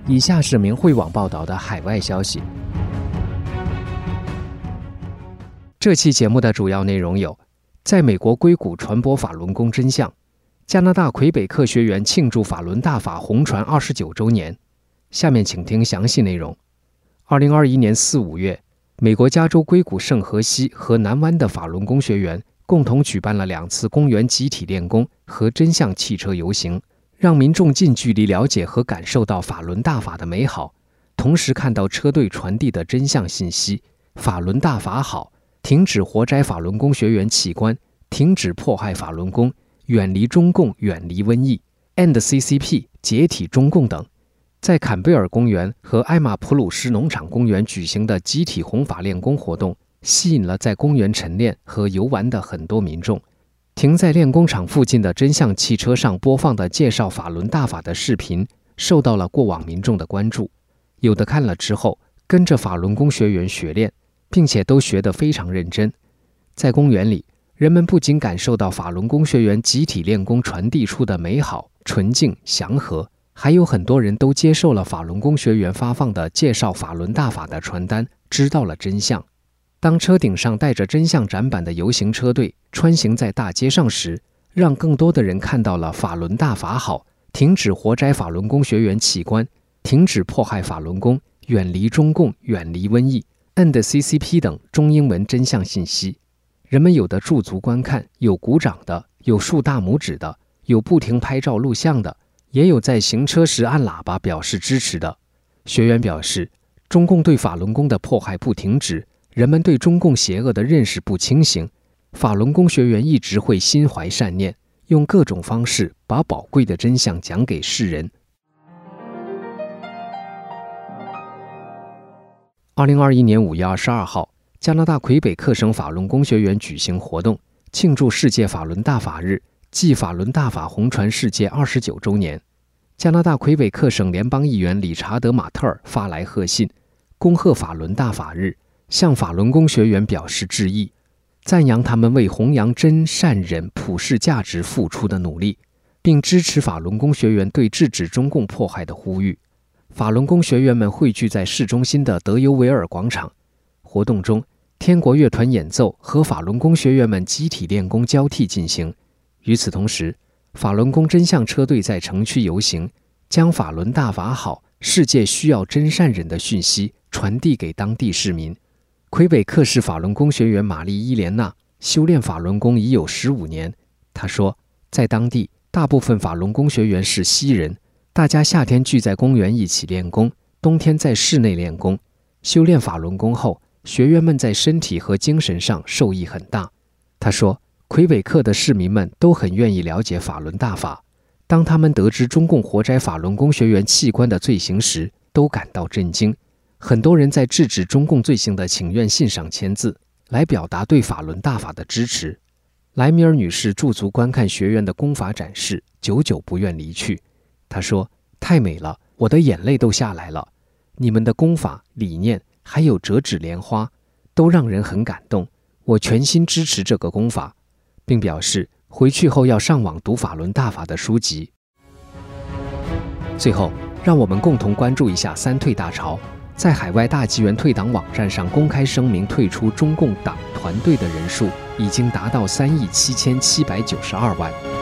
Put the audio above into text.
以下是明慧网报道的海外消息。这期节目的主要内容有：在美国硅谷传播法轮功真相；加拿大魁北克学员庆祝法轮大法红传29周年。下面请听详细内容。2021年4、5月，美国加州硅谷圣荷西和南湾的法轮功学员共同举办了2次公园集体练功和真相汽车游行，让民众近距离了解和感受到法轮大法的美好，同时看到车队传递的真相信息：法轮大法好，停止活摘法轮功学员器官，停止迫害法轮功，远离中共，远离瘟疫 ，End CCP， 解体中共等。在坎贝尔公园和艾马普鲁斯农场公园举行的集体弘法练功活动，吸引了在公园晨练和游玩的很多民众。停在练功场附近的真相汽车上播放的介绍法轮大法的视频，受到了过往民众的关注。有的看了之后，跟着法轮功学员学练，并且都学得非常认真。在公园里，人们不仅感受到法轮功学员集体练功传递出的美好、纯净、祥和，还有很多人都接受了法轮功学员发放的介绍法轮大法的传单，知道了真相。当车顶上带着真相展板的游行车队穿行在大街上时，让更多的人看到了法轮大法好，停止活摘法轮功学员器官，停止迫害法轮功，远离中共，远离瘟疫 ，End CCP 等中英文真相信息。人们有的驻足观看，有鼓掌的，有竖大拇指的，有不停拍照录像的，也有在行车时按喇叭表示支持的。学员表示，中共对法轮功的迫害不停止，人们对中共邪恶的认识不清醒，法轮功学员一直会心怀善念，用各种方式把宝贵的真相讲给世人。2021年5月22号，加拿大魁北克省法轮功学员举行活动，庆祝世界法轮大法日，暨法轮大法红传世界29周年。加拿大魁北克省联邦议员理查德·马特尔发来贺信，恭贺法轮大法日，向法轮功学员表示致意，赞扬他们为弘扬真善忍普世价值付出的努力，并支持法轮功学员对制止中共迫害的呼吁。法轮功学员们汇聚在市中心的德尤维尔广场，活动中，天国乐团演奏和法轮功学员们集体练功交替进行。与此同时，法轮功真相车队在城区游行，将法轮大法好，世界需要真善忍的讯息传递给当地市民。魁北克市法轮功学员玛丽·伊莲娜修炼法轮功已有15年。她说，在当地，大部分法轮功学员是西人，大家夏天聚在公园一起练功，冬天在室内练功。修炼法轮功后，学员们在身体和精神上受益很大。她说，魁北克的市民们都很愿意了解法轮大法，当他们得知中共活摘法轮功学员器官的罪行时，都感到震惊。很多人在制止中共罪行的请愿信上签字，来表达对法轮大法的支持。莱米尔女士驻足观看学员的功法展示，久久不愿离去。她说，太美了，我的眼泪都下来了。你们的功法、理念还有折纸莲花，都让人很感动。我全心支持这个功法，并表示回去后要上网读法轮大法的书籍。最后，让我们共同关注一下三退大潮。在海外大纪元退党网站上公开声明退出中共党团队的人数已经达到3.7792亿。